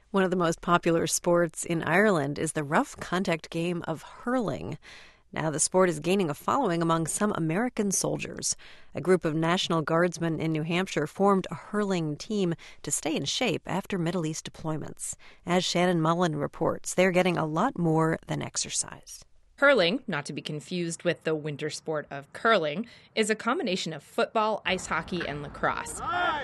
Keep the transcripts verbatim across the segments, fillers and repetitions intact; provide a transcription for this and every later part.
One of the most popular sports in Ireland is the rough contact game of hurling. Now the sport is gaining a following among some American soldiers. A group of National Guardsmen in New Hampshire formed a hurling team to stay in shape after Middle East deployments. As Shannon Mullen reports, they're getting a lot more than exercise. Hurling, not to be confused with the winter sport of curling, is a combination of football, ice hockey, and lacrosse.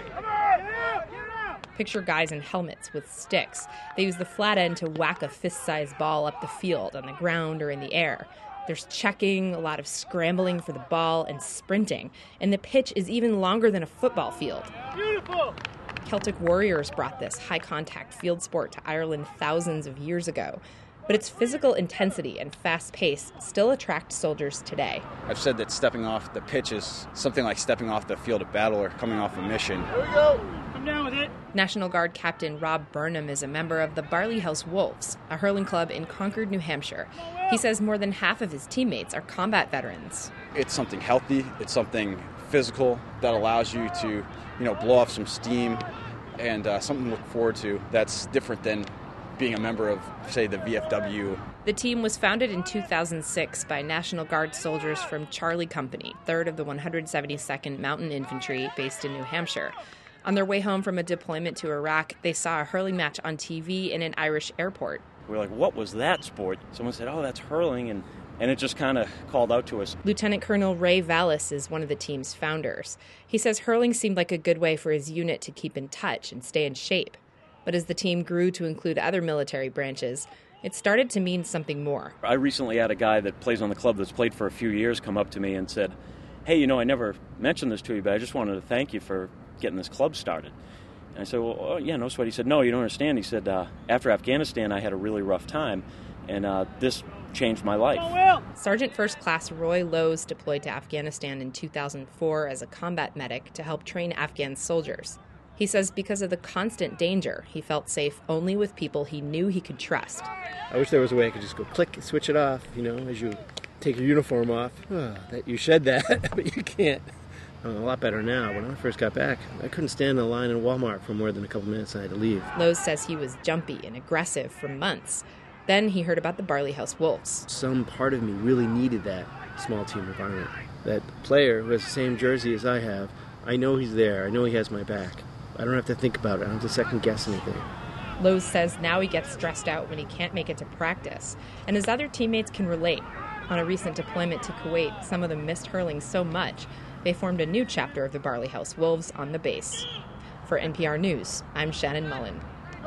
Picture guys in helmets with sticks. They use the flat end to whack a fist-sized ball up the field on the ground or in the air. There's checking, a lot of scrambling for the ball, and sprinting. And the pitch is even longer than a football field. Beautiful! Celtic warriors brought this high-contact field sport to Ireland thousands of years ago. But its physical intensity and fast pace still attract soldiers today. I've said that stepping off the pitch is something like stepping off the field of battle or coming off a mission. Here we go. Come down with it. National Guard Captain Rob Burnham is a member of the Barley House Wolves, a hurling club in Concord, New Hampshire. He says more than half of his teammates are combat veterans. It's something healthy. It's something physical that allows you to, you know, blow off some steam and uh, something to look forward to that's different than being a member of, say, the V F W. The team was founded in two thousand six by National Guard soldiers from Charlie Company, third of the one hundred seventy-second Mountain Infantry based in New Hampshire. On their way home from a deployment to Iraq, they saw a hurling match on T V in an Irish airport. We were like, what was that sport? Someone said, oh, that's hurling, and, and it just kind of called out to us. Lieutenant Colonel Ray Vallis is one of the team's founders. He says hurling seemed like a good way for his unit to keep in touch and stay in shape. But as the team grew to include other military branches, it started to mean something more. I recently had a guy that plays on the club that's played for a few years come up to me and said, hey, you know, I never mentioned this to you, but I just wanted to thank you for getting this club started. And I said, well, oh, yeah, no sweat. He said, no, you don't understand. He said, uh, after Afghanistan, I had a really rough time, and uh, this changed my life. Sergeant First Class Roy Lowe's deployed to Afghanistan in two thousand four as a combat medic to help train Afghan soldiers. He says because of the constant danger, he felt safe only with people he knew he could trust. I wish there was a way I could just go click, switch it off, you know, as you take your uniform off. Oh, that you shed that, but you can't. Oh, a lot better now. When I first got back, I couldn't stand in the line in Walmart for more than a couple minutes. I had to leave. Lowe's says he was jumpy and aggressive for months. Then he heard about the Barley House Wolves. Some part of me really needed that small team environment. That player who has the same jersey as I have, I know he's there. I know he has my back. I don't have to think about it. I don't have to second guess anything. Lowe's says now he gets stressed out when he can't make it to practice. And his other teammates can relate. On a recent deployment to Kuwait, some of them missed hurling so much, they formed a new chapter of the Barley House Wolves on the base. For N P R News, I'm Shannon Mullen.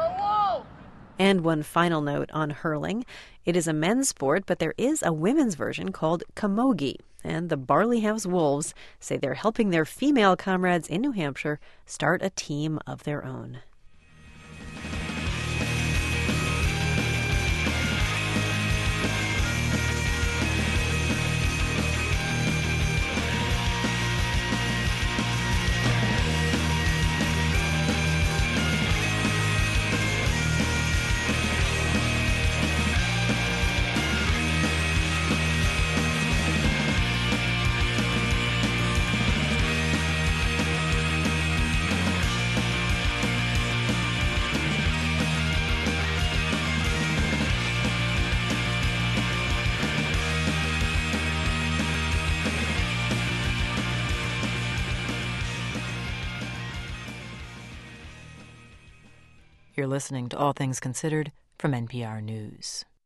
And one final note on hurling. It is a men's sport, but there is a women's version called camogie. And the Barley House Wolves say they're helping their female comrades in New Hampshire start a team of their own. You're listening to All Things Considered from N P R News.